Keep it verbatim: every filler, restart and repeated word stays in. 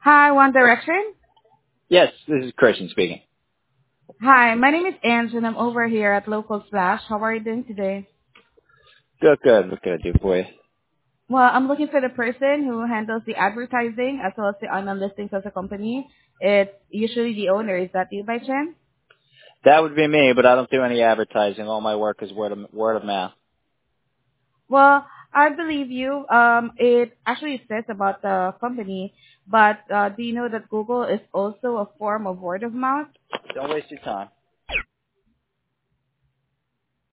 Hi, One Direction. Yes, this is Christian speaking. Hi, my name is Ange and I'm over here at Local Splash. How are you doing today? Good, good. What can I do for you? Well, I'm looking for the person who handles the advertising as well as the online listings as a company. It's usually the owner. Is that you by chance? That would be me, but I don't do any advertising. All my work is word of word of mouth. Well, I believe you. Um, it actually says about the company, but uh, do you know that Google is also a form of word of mouth? Don't waste your time.